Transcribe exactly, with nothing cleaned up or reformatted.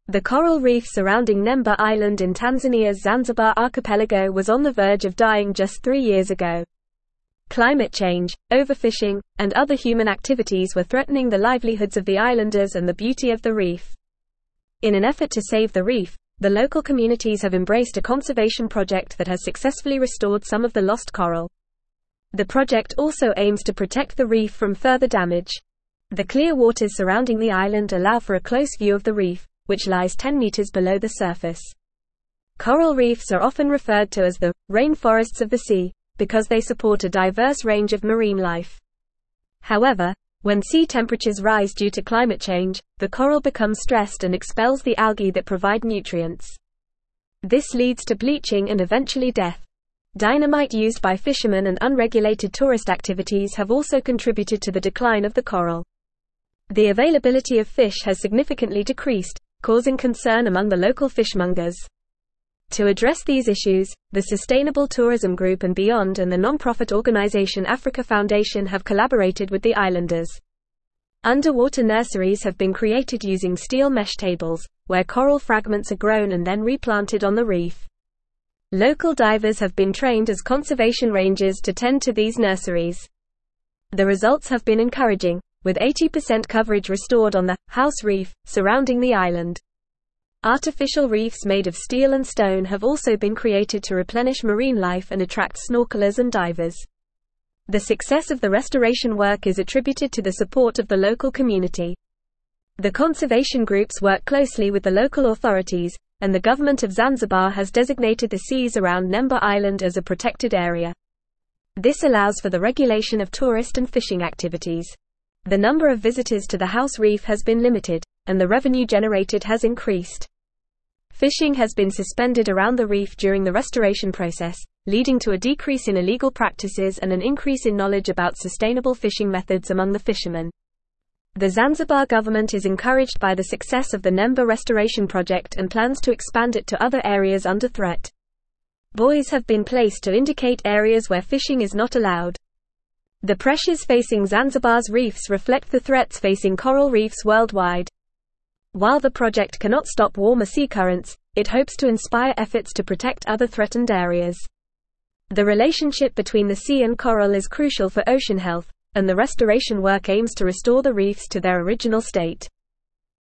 The coral reef surrounding Nemba Island in Tanzania's Zanzibar archipelago was on the verge of dying just three years ago. Climate change, overfishing, and other human activities were threatening the livelihoods of the islanders and the beauty of the reef. In an effort to save the reef, the local communities have embraced a conservation project that has successfully restored some of the lost coral. The project also aims to protect the reef from further damage. The clear waters surrounding the island allow for a close view of the reef, which lies ten meters below the surface. Coral reefs are often referred to as the rainforests of the sea, because they support a diverse range of marine life. However, when sea temperatures rise due to climate change, the coral becomes stressed and expels the algae that provide nutrients. This leads to bleaching and eventually death. Dynamite used by fishermen and unregulated tourist activities have also contributed to the decline of the coral. The availability of fish has significantly decreased, causing concern among the local fishmongers. To address these issues, the Sustainable Tourism Group and Beyond and the non-profit organization Africa Foundation have collaborated with the islanders. Underwater nurseries have been created using steel mesh tables, where coral fragments are grown and then replanted on the reef. Local divers have been trained as conservation rangers to tend to these nurseries. The results have been encouraging, with eighty percent coverage restored on the house reef surrounding the island. Artificial reefs made of steel and stone have also been created to replenish marine life and attract snorkelers and divers. The success of the restoration work is attributed to the support of the local community. The conservation groups work closely with the local authorities, and the government of Zanzibar has designated the seas around Nemba Island as a protected area. This allows for the regulation of tourist and fishing activities. The number of visitors to the house reef has been limited, and the revenue generated has increased. Fishing has been suspended around the reef during the restoration process, leading to a decrease in illegal practices and an increase in knowledge about sustainable fishing methods among the fishermen. The Zanzibar government is encouraged by the success of the Nemba restoration project and plans to expand it to other areas under threat. Buoys have been placed to indicate areas where fishing is not allowed. The pressures facing Zanzibar's reefs reflect the threats facing coral reefs worldwide. While the project cannot stop warmer sea currents, it hopes to inspire efforts to protect other threatened areas. The relationship between the sea and coral is crucial for ocean health, and the restoration work aims to restore the reefs to their original state.